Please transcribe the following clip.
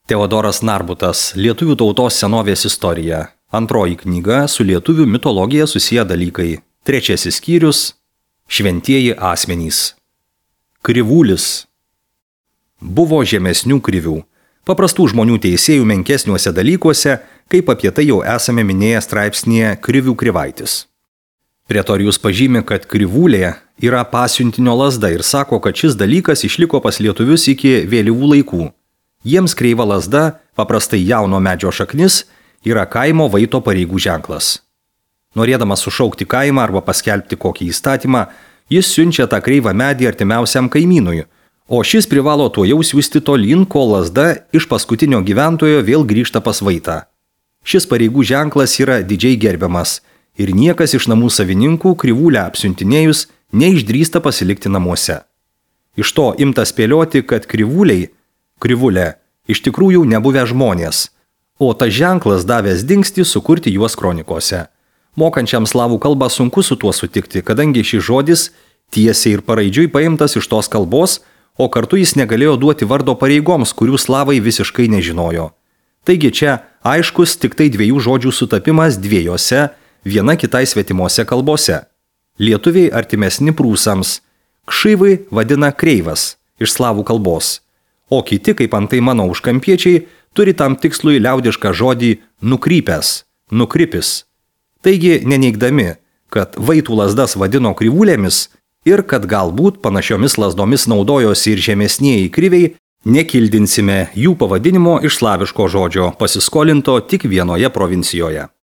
Teodoras Narbutas, Lietuvių tautos senovės istorija. Antroji knyga su lietuvių mitologija susiję dalykai. Trečiasis skyrius – Šventieji asmenys. Krivūlis. Buvo žemesnių krivių, paprastų žmonių teisėjų menkesniuose dalykuose, kaip apie tai jau esame minėję straipsnėje Krivių krivaitis. Pretorijus pažymi, kad krivūlė yra pasiuntinio lazda ir sako, kad šis dalykas išliko pas lietuvius iki vėlyvų laikų. Jiems kreiva lazda, paprastai jauno medžio šaknis, yra kaimo vaito pareigų ženklas. Norėdamas sušaukti kaimą arba paskelbti kokį įstatymą, jis siunčia tą kreivą medį artimiausiam kaimynui, o šis privalo tuojau siųsti tolyn, kol lazda iš paskutinio gyventojo vėl grįžta pas vaitą. Šis pareigų ženklas yra didžiai gerbiamas ir niekas iš namų savininkų krivūlę apsiuntinėjus neišdrįsta pasilikti namuose. Iš to imta spėlioti, kad krivūlė iš tikrųjų nebuvę žmonės, o tas ženklas davęs dingstį sukurti juos kronikose. Mokančiam slavų kalbą sunku su tuo sutikti, kadangi šis žodis tiesiai ir paraidžiui paimtas iš tos kalbos, o kartu jis negalėjo duoti vardo pareigoms, kurių slavai visiškai nežinojo. Taigi čia aiškus tik tai dviejų žodžių sutapimas dviejose, viena kitai svetimose kalbose. Lietuviai artimesni prūsams, kšyvai vadina kreivas iš slavų kalbos, o kiti, kaip antai mano užkampiečiai, turi tam tikslui liaudišką žodį nukrypęs, nukripis. Taigi neneigdami, kad vaitų lazdas vadino krivūlėmis ir kad galbūt panašiomis lazdomis naudojosi ir žemesnieji kriviai, nekildinsime jų pavadinimo iš slaviško žodžio, pasiskolinto tik vienoje provincijoje.